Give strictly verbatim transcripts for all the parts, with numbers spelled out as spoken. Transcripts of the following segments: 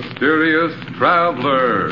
Mysterious Traveler.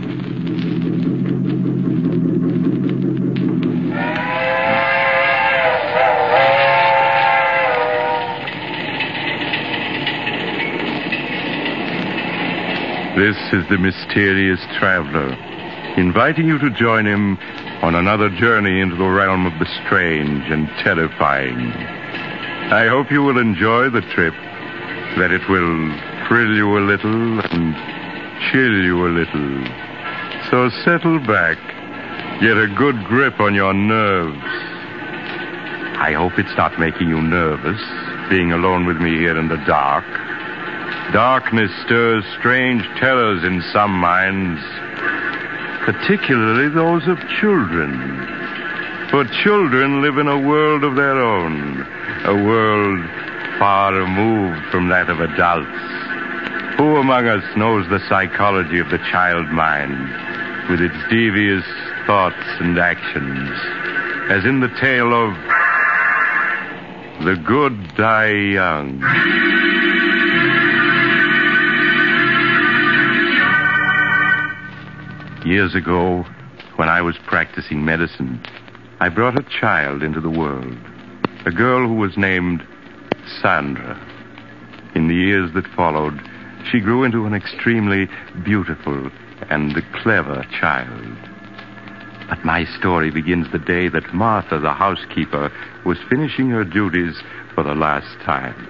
This is the Mysterious Traveler, inviting you to join him on another journey into the realm of the strange and terrifying. I hope you will enjoy the trip, that it will thrill you a little and chill you a little. So settle back, get a good grip on your nerves. I hope it's not making you nervous, being alone with me here in the dark. Darkness stirs strange terrors in some minds, particularly those of children. For children live in a world of their own, a world far removed from that of adults. Who among us knows the psychology of the child mind, with its devious thoughts and actions, as in the tale of The Good Die Young. Years ago, when I was practicing medicine, I brought a child into the world, a girl who was named Sandra. In the years that followed, she grew into an extremely beautiful and clever child. But my story begins the day that Martha, the housekeeper, was finishing her duties for the last time.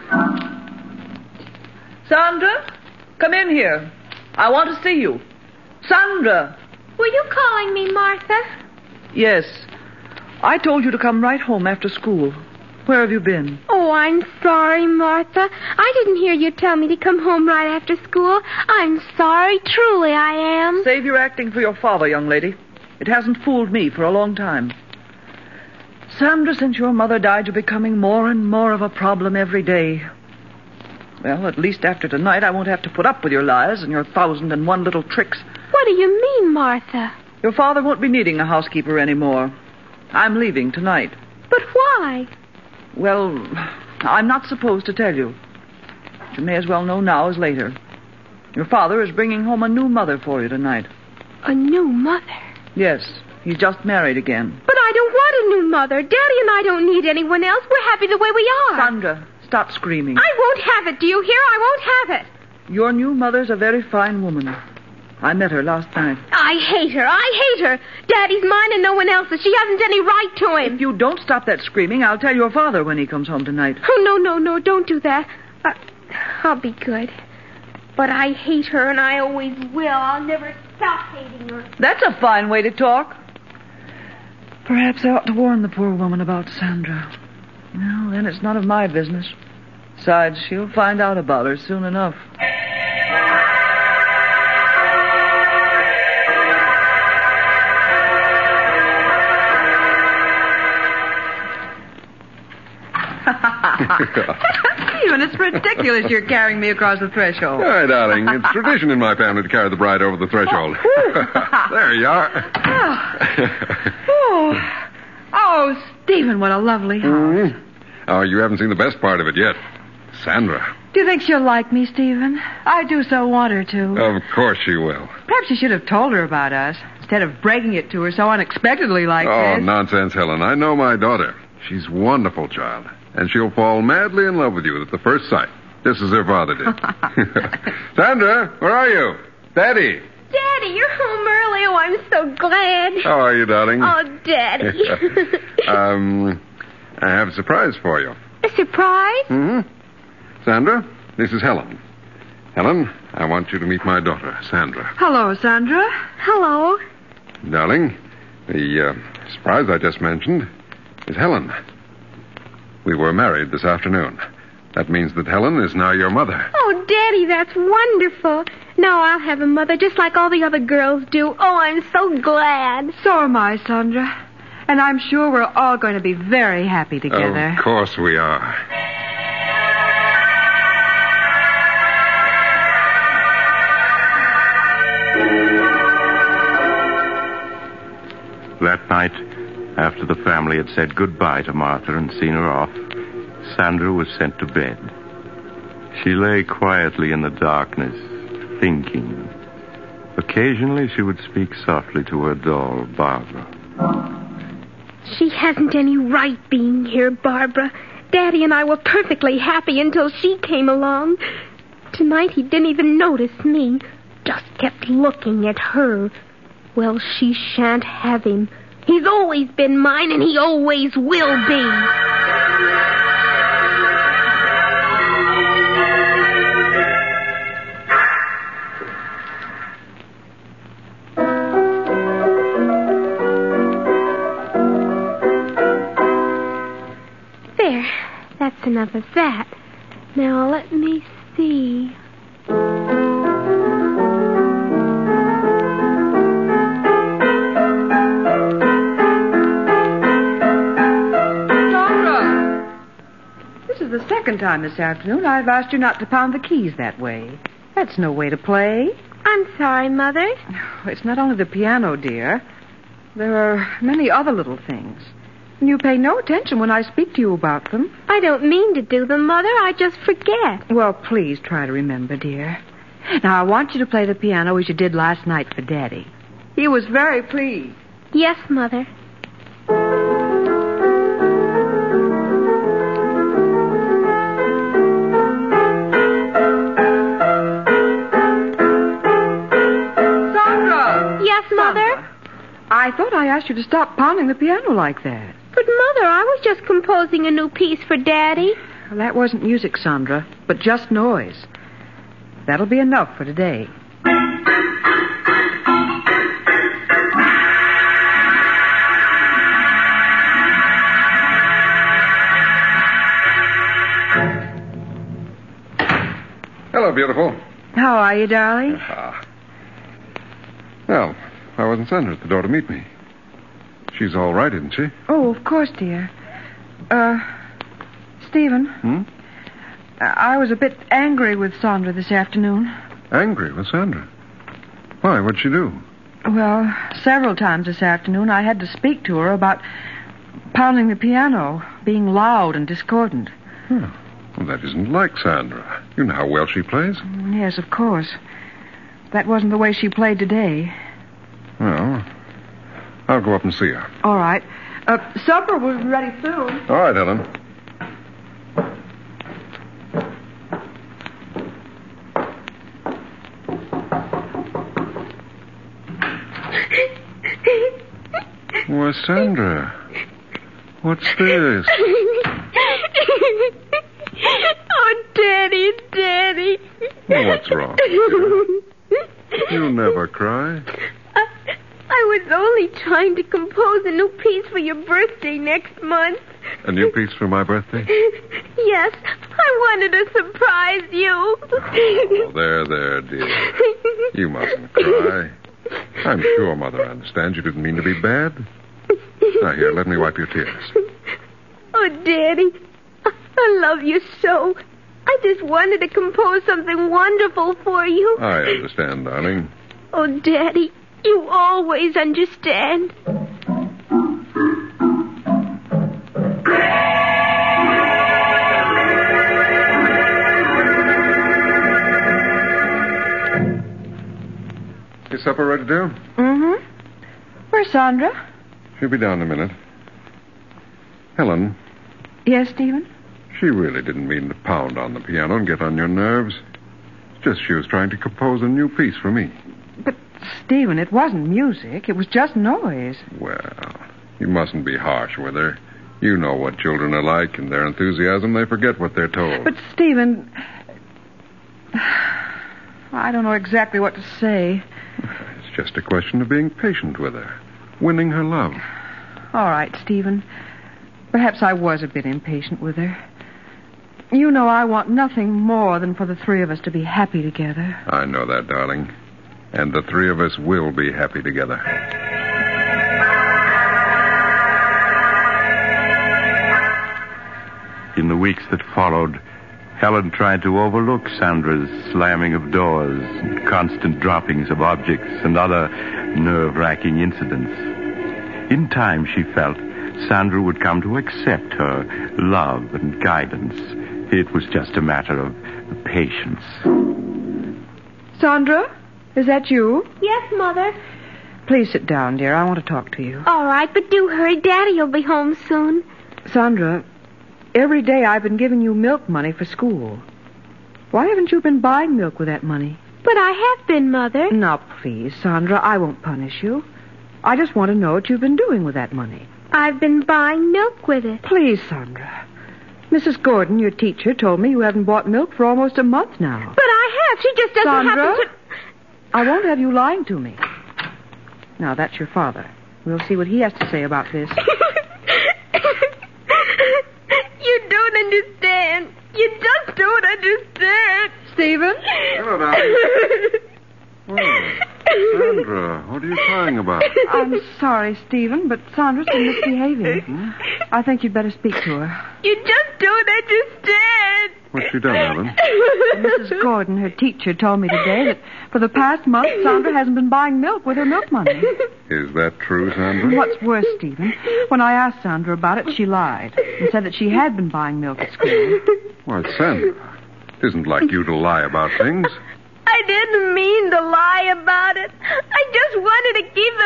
Sandra, come in here. I want to see you. Sandra! Were you calling me, Martha? Yes. I told you to come right home after school. Where have you been? Oh, I'm sorry, Martha. I didn't hear you tell me to come home right after school. I'm sorry, truly I am. Save your acting for your father, young lady. It hasn't fooled me for a long time. Sandra, since your mother died, you're becoming more and more of a problem every day. Well, at least after tonight, I won't have to put up with your lies and your thousand and one little tricks. What do you mean, Martha? Your father won't be needing a housekeeper anymore. I'm leaving tonight. But why? Well, I'm not supposed to tell you. But you may as well know now as later. Your father is bringing home a new mother for you tonight. A new mother? Yes, he's just married again. But I don't want a new mother. Daddy and I don't need anyone else. We're happy the way we are. Sandra, stop screaming. I won't have it. Do you hear? I won't have it. Your new mother's a very fine woman. I met her last night. I hate her. I hate her. Daddy's mine and no one else's. She hasn't any right to him. If you don't stop that screaming, I'll tell your father when he comes home tonight. Oh, no, no, no. Don't do that. Uh, I'll be good. But I hate her, and I always will. I'll never stop hating her. That's a fine way to talk. Perhaps I ought to warn the poor woman about Sandra. Well, then it's none of my business. Besides, she'll find out about her soon enough. Stephen, it's ridiculous you're carrying me across the threshold. All right, darling. It's tradition in my family to carry the bride over the threshold. There you are. Oh. oh. Oh, Stephen, what a lovely house. Mm-hmm. Oh, you haven't seen the best part of it yet. Sandra. Do you think she'll like me, Stephen? I do so want her to. Of course she will. Perhaps you should have told her about us, instead of breaking it to her so unexpectedly like oh, this. Oh, nonsense, Helen. I know my daughter. She's a wonderful child. And she'll fall madly in love with you at the first sight, just as her father did. Sandra, where are you? Daddy. Daddy, you're home early. Oh, I'm so glad. How are you, darling? Oh, Daddy. um, I have a surprise for you. A surprise? Mm-hmm. Sandra, this is Helen. Helen, I want you to meet my daughter, Sandra. Hello, Sandra. Hello. Darling, the uh, surprise I just mentioned is Helen. We were married this afternoon. That means that Helen is now your mother. Oh, Daddy, that's wonderful. Now I'll have a mother just like all the other girls do. Oh, I'm so glad. So am I, Sandra. And I'm sure we're all going to be very happy together. Of course we are. That night, after the family had said goodbye to Martha and seen her off, Sandra was sent to bed. She lay quietly in the darkness, thinking. Occasionally, she would speak softly to her doll, Barbara. She hasn't any right being here, Barbara. Daddy and I were perfectly happy until she came along. Tonight, he didn't even notice me. Just kept looking at her. Well, she shan't have him. He's always been mine, and he always will be. There. That's enough of that. Now, let me see. The second time this afternoon I've asked you not to pound the keys that way. That's no way to play. I'm sorry, Mother. It's not only the piano, dear. There are many other little things. And you pay no attention when I speak to you about them. I don't mean to do them, Mother. I just forget. Well, please try to remember, dear. Now, I want you to play the piano as you did last night for Daddy. He was very pleased. Yes, Mother. I thought I asked you to stop pounding the piano like that. But, Mother, I was just composing a new piece for Daddy. Well, that wasn't music, Sandra, but just noise. That'll be enough for today. Hello, beautiful. How are you, darling? Ah. Well, I wasn't Sandra at the door to meet me. She's all right, isn't she? Oh, of course, dear. Uh, Stephen. Hmm? I was a bit angry with Sandra this afternoon. Angry with Sandra? Why? What'd she do? Well, several times this afternoon I had to speak to her about pounding the piano, being loud and discordant. Oh, well, that isn't like Sandra. You know how well she plays. Yes, of course. That wasn't the way she played today. Well, I'll go up and see her. All right. Uh, supper will be ready soon. All right, Ellen. Why, Sandra, what's this? Oh, Daddy, Daddy. Well, what's wrong? You'll never cry. I, I was only trying to compose a new piece for your birthday next month. A new piece for my birthday? Yes, I wanted to surprise you. Oh, there, there, dear. You mustn't cry. I'm sure Mother understands you didn't mean to be bad. Now, here, let me wipe your tears. Oh, Daddy, I love you so. I just wanted to compose something wonderful for you. I understand, darling. Oh, Daddy, you always understand. Is supper ready, dear? Mm-hmm. Where's Sandra? She'll be down in a minute. Helen. Yes, Stephen? She really didn't mean to pound on the piano and get on your nerves. It's just she was trying to compose a new piece for me. But, Stephen, it wasn't music. It was just noise. Well, you mustn't be harsh with her. You know what children are like. In their enthusiasm, they forget what they're told. But, Stephen, I don't know exactly what to say. It's just a question of being patient with her, winning her love. All right, Stephen. Perhaps I was a bit impatient with her. You know I want nothing more than for the three of us to be happy together. I know that, darling. And the three of us will be happy together. In the weeks that followed, Helen tried to overlook Sandra's slamming of doors, and constant droppings of objects, and other nerve-wracking incidents. In time, she felt, Sandra would come to accept her love and guidance. It was just a matter of patience. Sandra, is that you? Yes, Mother. Please sit down, dear. I want to talk to you. All right, but do hurry. Daddy'll be home soon. Sandra, every day I've been giving you milk money for school. Why haven't you been buying milk with that money? But I have been, Mother. Now, please, Sandra, I won't punish you. I just want to know what you've been doing with that money. I've been buying milk with it. Please, Sandra. Missus Gordon, your teacher, told me you haven't bought milk for almost a month now. But I have. She just doesn't Sandra, happen to... I won't have you lying to me. Now, that's your father. We'll see what he has to say about this. You don't understand. You just don't understand. Stephen? Hello, darling. Oh, Sandra, what are you crying about? I'm sorry, Stephen, but Sandra's been misbehaving. Hmm? I think you'd better speak to her. You just don't understand. What's she done, Helen? Missus Gordon, her teacher, told me today that for the past month, Sandra hasn't been buying milk with her milk money. Is that true, Sandra? What's worse, Stephen, when I asked Sandra about it, she lied and said that she had been buying milk at school. Why, Sandra, it isn't like you to lie about things. I didn't mean to lie about it. I just wanted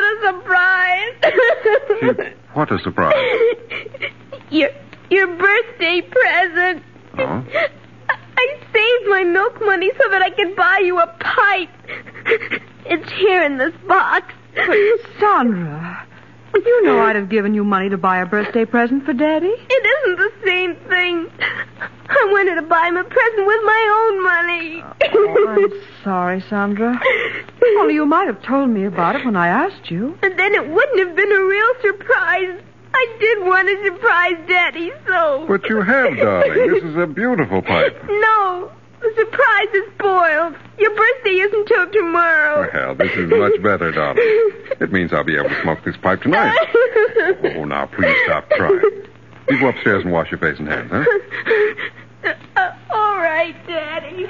to keep it a surprise. Keep what a surprise? Your, your birthday present. Oh? I saved my milk money so that I could buy you a pipe. It's here in this box. But, Sandra, you know I'd have given you money to buy a birthday present for Daddy. It isn't the same thing. I wanted to buy him a present with my own money. Oh, I'm sorry, Sandra. Only you might have told me about it when I asked you. And then it wouldn't have been a real surprise. I did want to surprise Daddy, so... But you have, darling. This is a beautiful pipe. No, the surprise is spoiled. Your birthday isn't till tomorrow. Well, this is much better, darling. It means I'll be able to smoke this pipe tonight. Oh, now, please stop crying. You go upstairs and wash your face and hands, huh? Uh, all right, Daddy.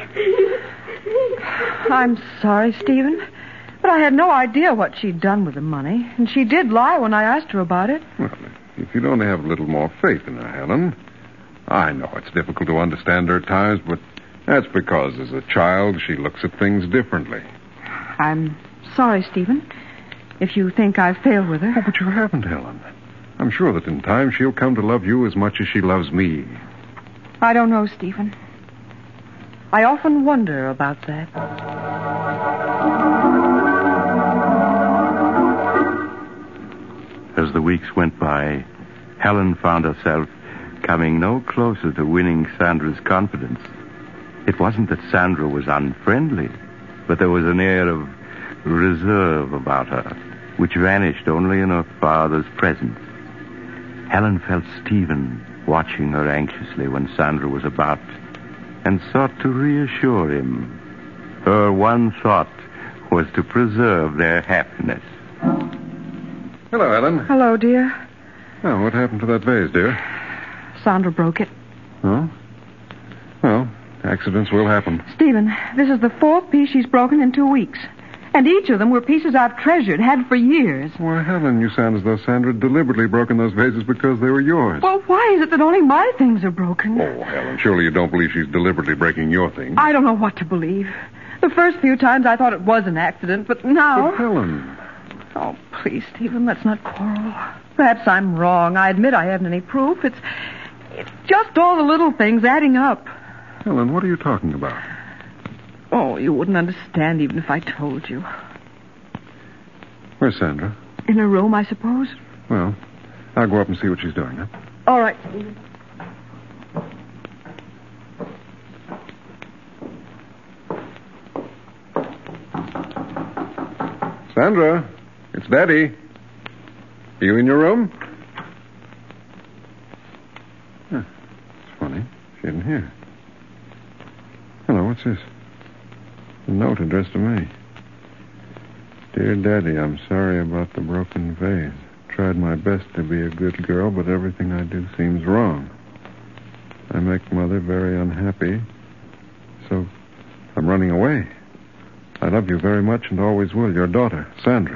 I'm sorry, Stephen, but I had no idea what she'd done with the money, and she did lie when I asked her about it. Well, if you'd only have a little more faith in her, Helen. I know it's difficult to understand her at times, but that's because as a child she looks at things differently. I'm sorry, Stephen, if you think I've failed with her. Oh, but you haven't, Helen. I'm sure that in time she'll come to love you as much as she loves me. I don't know, Stephen. I often wonder about that. As the weeks went by, Helen found herself coming no closer to winning Sandra's confidence. It wasn't that Sandra was unfriendly, but there was an air of reserve about her, which vanished only in her father's presence. Helen felt Stephen watching her anxiously when Sandra was about, and sought to reassure him. Her one thought was to preserve their happiness. Hello, Helen. Hello, dear. Oh, what happened to that vase, dear? Sandra broke it. Oh? Well, accidents will happen. Stephen, this is the fourth piece she's broken in two weeks. And each of them were pieces I've treasured, had for years. Why, Helen, you sound as though Sandra had deliberately broken those vases because they were yours. Well, why is it that only my things are broken? Oh, Helen, surely you don't believe she's deliberately breaking your things. I don't know what to believe. The first few times I thought it was an accident, but now... But, Helen... Oh, please, Stephen, let's not quarrel. Perhaps I'm wrong. I admit I haven't any proof. It's... It's just all the little things adding up. Helen, what are you talking about? Oh, you wouldn't understand even if I told you. Where's Sandra? In her room, I suppose. Well, I'll go up and see what she's doing, huh? All right, Stephen. Sandra, it's Daddy. Are you in your room? Huh, it's funny. She isn't here. Hello, what's this? A note addressed to me. Dear Daddy, I'm sorry about the broken vase. Tried my best to be a good girl, but everything I do seems wrong. I make Mother very unhappy, so I'm running away. I love you very much and always will. Your daughter, Sandra.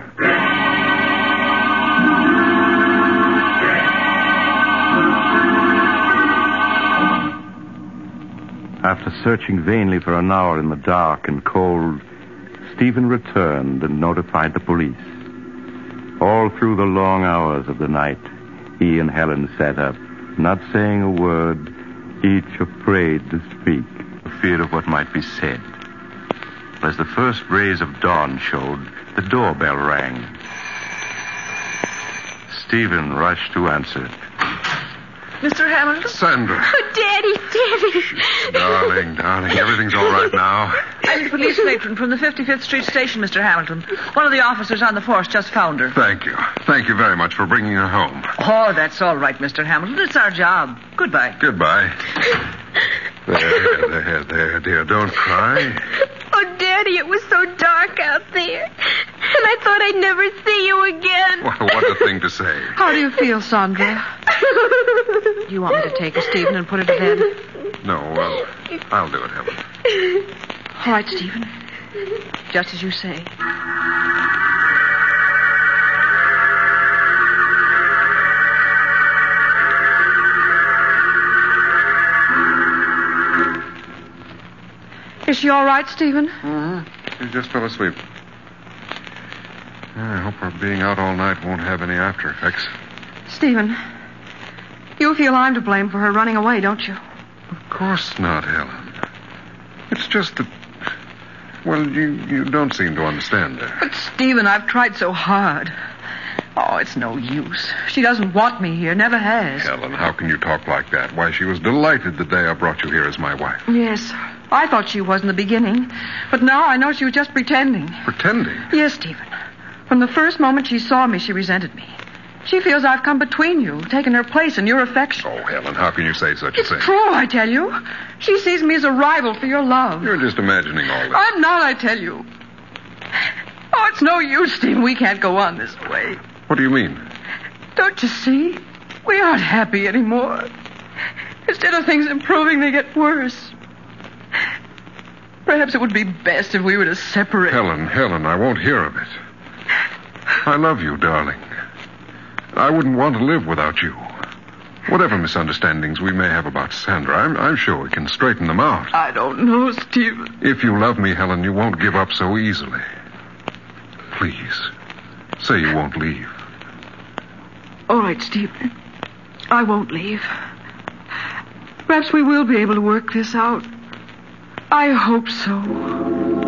After searching vainly for an hour in the dark and cold, Stephen returned and notified the police. All through the long hours of the night, he and Helen sat up, not saying a word, each afraid to speak, feared of what might be said. As the first rays of dawn showed, the doorbell rang. Stephen rushed to answer it. Mister Hamilton? Sandra. Oh, Daddy, Daddy. Darling, darling, everything's all right now. I'm the police matron from the fifty-fifth Street Station, Mister Hamilton. One of the officers on the force just found her. Thank you. Thank you very much for bringing her home. Oh, that's all right, Mister Hamilton. It's our job. Goodbye. Goodbye. There, there, there, dear. Don't cry. Oh, Daddy, it was so dark out there. And I thought I'd never see you again. Well, what a thing to say. How do you feel, Sandra? Do you want me to take her, Stephen, and put her to bed? No, well, I'll do it, Helen. All right, Stephen. Just as you say. Is she all right, Stephen? Mm-hmm. She just fell asleep. I hope her being out all night won't have any after effects. Stephen, you feel I'm to blame for her running away, don't you? Of course not, Helen. It's just that, well, you, you don't seem to understand her. But, Stephen, I've tried so hard. Oh, it's no use. She doesn't want me here, never has. Helen, how can you talk like that? Why, she was delighted the day I brought you here as my wife. Yes, I thought she was in the beginning. But now I know she was just pretending. Pretending? Yes, Stephen. From the first moment she saw me, she resented me. She feels I've come between you, taken her place in your affection. Oh, Helen, how can you say such It's a thing? true, I tell you. She sees me as a rival for your love. You're just imagining all this. I'm not, I tell you. Oh, it's no use, Stephen. We can't go on this way. What do you mean? Don't you see? We aren't happy anymore. Instead of things improving, they get worse. Perhaps it would be best if we were to separate. Helen, Helen, I won't hear of it. I love you, darling. I wouldn't want to live without you. Whatever misunderstandings we may have about Sandra, I'm, I'm sure we can straighten them out. I don't know, Stephen. If you love me, Helen, you won't give up so easily. Please, say you won't leave. All right, Stephen. I won't leave. Perhaps we will be able to work this out. I hope so.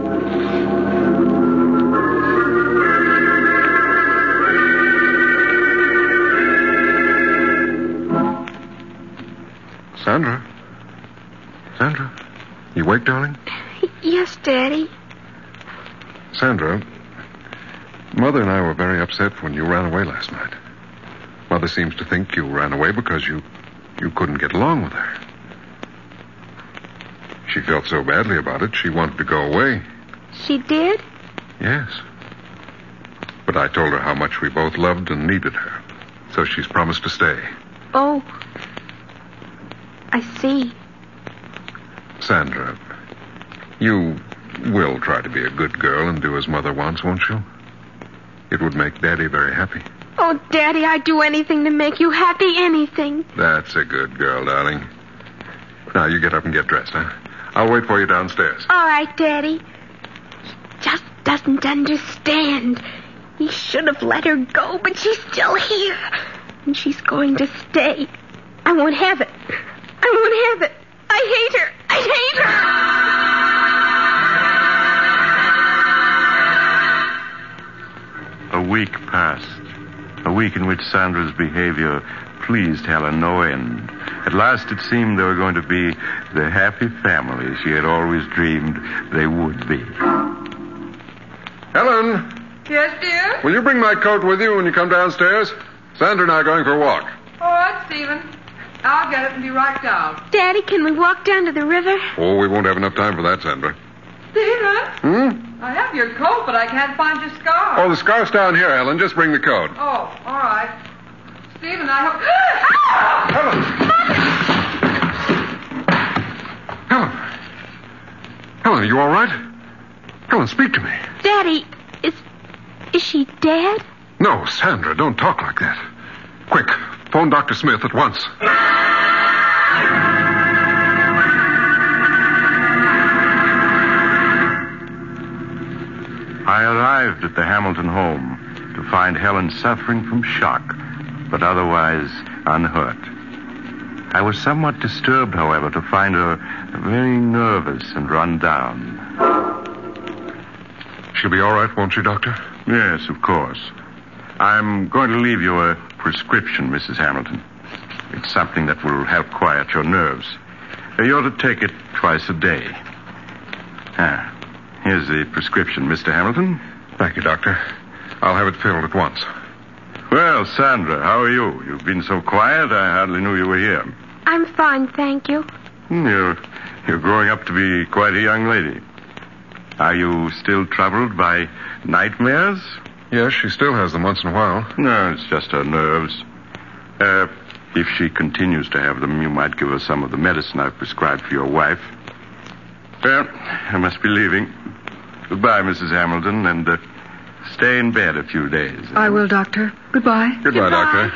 Sandra? Sandra? You awake, darling? Yes, Daddy. Sandra, Mother and I were very upset when you ran away last night. Mother seems to think you ran away because you, you couldn't get along with her. She felt so badly about it, she wanted to go away. She did? Yes. But I told her how much we both loved and needed her. So she's promised to stay. Oh. I see. Sandra, you will try to be a good girl and do as Mother wants, won't you? It would make Daddy very happy. Oh, Daddy, I'd do anything to make you happy, anything. That's a good girl, darling. Now, you get up and get dressed, huh? I'll wait for you downstairs. All right, Daddy. He just doesn't understand. He should have let her go, but she's still here. And she's going to stay. I won't have it. I won't have it. I hate her. I hate her. A week passed. A week in which Sandra's behavior pleased Helen no end. At last it seemed they were going to be the happy family she had always dreamed they would be. Helen, Yes, dear? will you bring my coat with you when you come downstairs? Sandra and I are going for a walk. All right, Stephen. I'll get it and be right down. Daddy, can we walk down to the river? Oh, we won't have enough time for that, Sandra. Stephen? Hmm? I have your coat, but I can't find your scarf. Oh, the scarf's down here, Helen. Just bring the coat. Oh, all right. Stephen, I hope... Helen! Helen! Helen, are you all right? Helen, speak to me. Daddy, is... is she dead? No, Sandra, don't talk like that. Quick, phone Doctor Smith at once. I arrived at the Hamilton home to find Helen suffering from shock, but otherwise unhurt. I was somewhat disturbed, however, to find her very nervous and run down. She'll be all right, won't she, Doctor? Yes, of course. I'm going to leave you a prescription, Missus Hamilton. It's something that will help quiet your nerves. You ought to take it twice a day. Ah, here's the prescription, Mister Hamilton. Thank you, Doctor. I'll have it filled at once. Well, Sandra, how are you? You've been so quiet, I hardly knew you were here. I'm fine, thank you. You're, you're growing up to be quite a young lady. Are you still troubled by nightmares? Yes, she still has them once in a while. No, it's just her nerves. Uh, if she continues to have them, you might give her some of the medicine I've prescribed for your wife. Well, I must be leaving. Goodbye, Missus Hamilton, and uh, stay in bed a few days. I will, Doctor. Goodbye. Goodbye, Goodbye. Doctor.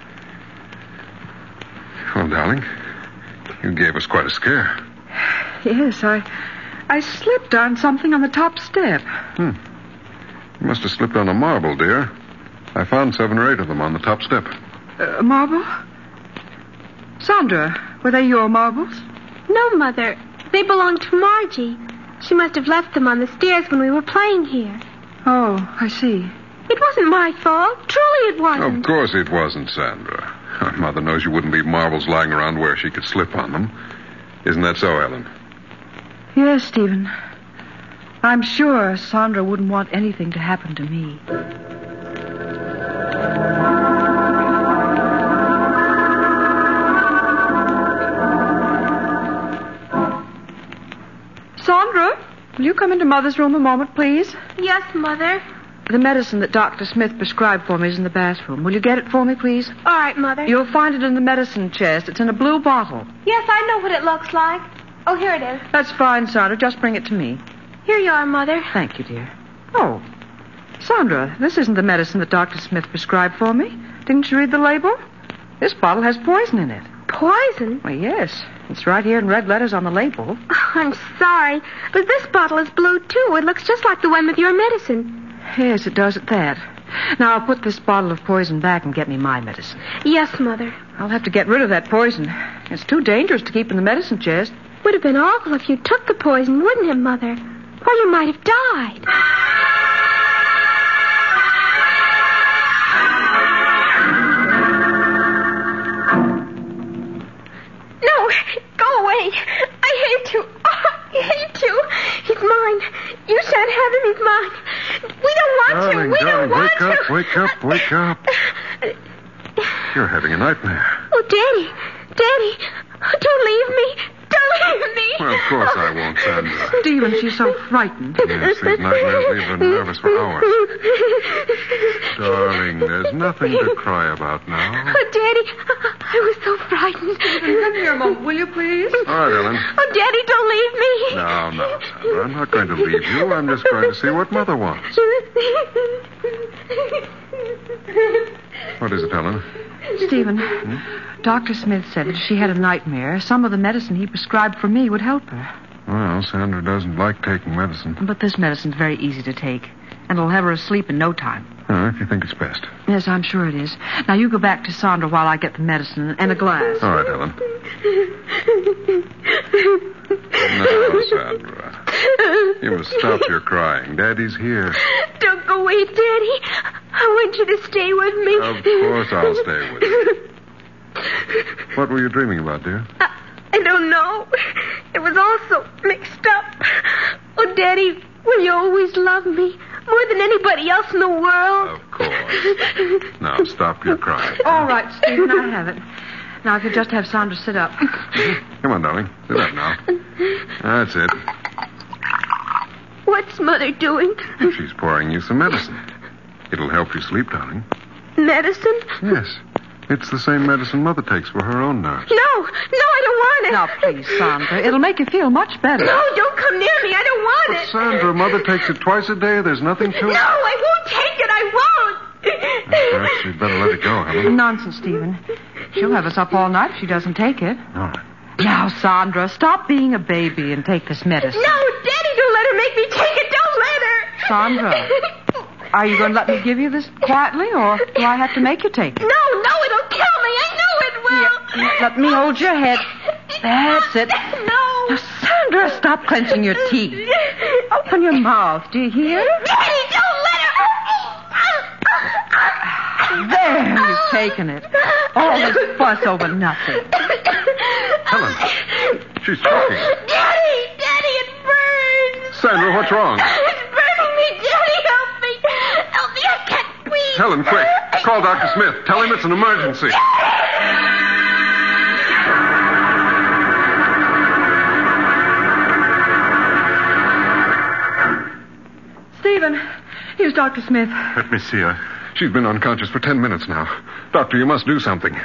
Well, darling, you gave us quite a scare. Yes, I I slipped on something on the top step. Hmm. You must have slipped on a marble, dear. I found seven or eight of them on the top step. Uh, marble? Sandra, were they your marbles? No, Mother. They belong to Margie. She must have left them on the stairs when we were playing here. Oh, I see. It wasn't my fault. Truly it wasn't. Of course it wasn't, Sandra. Mother knows you wouldn't leave marbles lying around where she could slip on them. Isn't that so, Ellen? Yes, Stephen. I'm sure Sandra wouldn't want anything to happen to me. Sandra, will you come into Mother's room a moment, please? Yes, Mother. The medicine that Doctor Smith prescribed for me is in the bathroom. Will you get it for me, please? All right, Mother. You'll find it in the medicine chest. It's in a blue bottle. Yes, I know what it looks like. Oh, here it is. That's fine, Sandra. Just bring it to me. Here you are, Mother. Thank you, dear. Oh, Sandra, this isn't the medicine that Doctor Smith prescribed for me. Didn't you read the label? This bottle has poison in it. Poison? Well, yes. It's right here in red letters on the label. Oh, I'm sorry, but this bottle is blue, too. It looks just like the one with your medicine. Yes, it does at that. Now, I'll put this bottle of poison back and get me my medicine. Yes, Mother. I'll have to get rid of that poison. It's too dangerous to keep in the medicine chest. Would have been awful if you took the poison, wouldn't it, Mother? Or you might have died. No, go away. I hate you. Oh, I hate you. He's mine. You shan't have him. He's mine. We don't want Darling, to. We darling, don't want wake to. up, wake up, wake up. You're having a nightmare. Oh, Daddy. Daddy. Don't leave me. Don't leave me. Well, of course I won't, Sandra. Stephen, she's so frightened. Yes, these nightmares leave her nervous for hours. Darling, there's nothing to cry about now. Oh, Daddy, I was so frightened. Come here a moment, will you, please? All right, Ellen. Oh, Daddy, don't leave me. No, no, Sandra. I'm not going to leave you. I'm just going to see what Mother wants. What is it, Ellen? Stephen, Doctor Smith said that if she had a nightmare, some of the medicine he prescribed for me would help her. Well, Sandra doesn't like taking medicine. But this medicine's very easy to take, and it'll have her asleep in no time. Oh, if you think it's best. Yes, I'm sure it is. Now, you go back to Sandra while I get the medicine and a glass. All right, Ellen. Now, Sandra, you must stop your crying. Daddy's here. Don't go away, Daddy. I want you to stay with me. Of course I'll stay with you. What were you dreaming about, dear? I, I don't know. It was all so mixed up. Oh, Daddy, will you always love me more than anybody else in the world? Of course. Now, stop your crying. All right, Stephen, I have it. Now, if you just have Sandra sit up. Come on, darling. Sit up now. That's it. What's Mother doing? She's pouring you some medicine. It'll help you sleep, darling. Medicine? Yes. It's the same medicine Mother takes for her own nerves. No, no, I don't want it. Now, please, Sandra. It'll make you feel much better. No, don't come near me. I don't want But, it. Sandra, Mother takes it twice a day. There's nothing to it. No, I won't take it. I won't. Perhaps you'd better let it go, Helen. Nonsense, Stephen. She'll have us up all night if she doesn't take it. All right. Now, Sandra, stop being a baby and take this medicine. No, Daddy, don't let her make me take it. Don't let her. Sandra, are you going to let me give you this quietly, or do I have to make you take it? No, no, it'll kill me. I know it will. Here, let me hold your head. That's it. No. Now, Sandra, stop clenching your teeth. Open your mouth. Do you hear? Daddy, don't let her. There, you've taken it. All this fuss over nothing. Helen, she's choking. Daddy, Daddy, it burns. Sandra, what's wrong? It's burning me, Daddy. Help me. Help me. I can't breathe. Helen, quick. Call Doctor Smith. Tell him it's an emergency. Stephen, here's Doctor Smith. Let me see her. She's been unconscious for ten minutes now. Doctor, you must do something.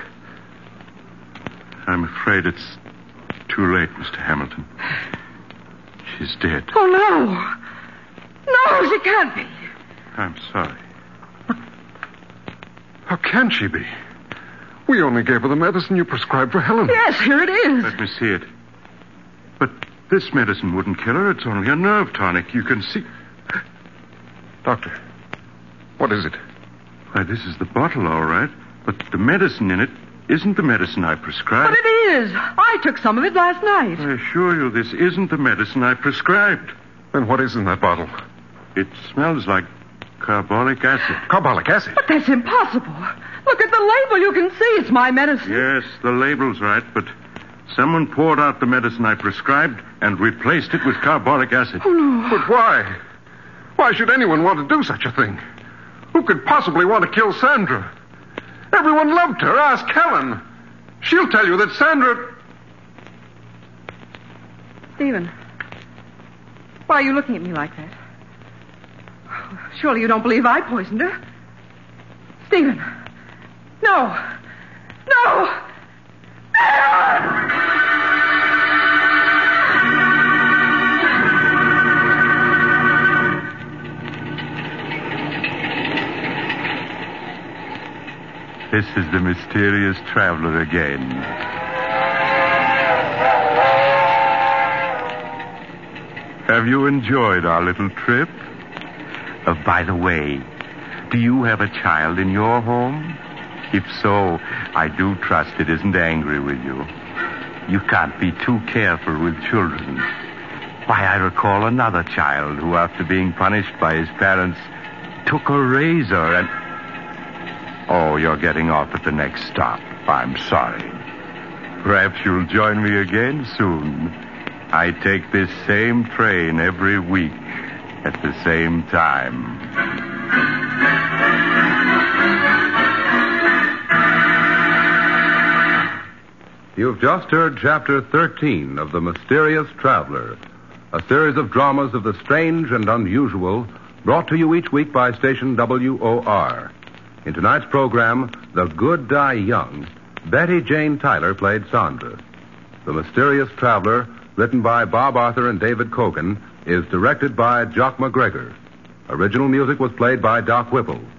I'm afraid it's too late, Mister Hamilton. She's dead. Oh, no. No, she can't be. I'm sorry. How can she be? We only gave her the medicine you prescribed for Helen. Yes, here it is. Let me see it. But this medicine wouldn't kill her. It's only a nerve tonic. You can see... Doctor, what is it? Why, this is the bottle, all right. But the medicine in it isn't the medicine I prescribed. But it is. I took some of it last night. I assure you, this isn't the medicine I prescribed. Then what is in that bottle? It smells like carbolic acid. Carbolic acid? But that's impossible. Look at the label. You can see it's my medicine. Yes, the label's right, but someone poured out the medicine I prescribed and replaced it with carbolic acid. Oh, no. But why? Why should anyone want to do such a thing? Who could possibly want to kill Sandra? Everyone loved her. Ask Helen. She'll tell you that Sandra... Stephen, why are you looking at me like that? Surely you don't believe I poisoned her. Stephen, no. No! This is the mysterious traveler again. Have you enjoyed our little trip? Uh, by the way, do you have a child in your home? If so, I do trust it isn't angry with you. You can't be too careful with children. Why, I recall another child who, after being punished by his parents, took a razor and... Oh, you're getting off at the next stop. I'm sorry. Perhaps you'll join me again soon. I take this same train every week at the same time. You've just heard Chapter thirteen of The Mysterious Traveler, a series of dramas of the strange and unusual brought to you each week by station W O R. In tonight's program, The Good Die Young, Betty Jane Tyler played Sandra. The Mysterious Traveler, written by Bob Arthur and David Kogan, is directed by Jock McGregor. Original music was played by Doc Whipple.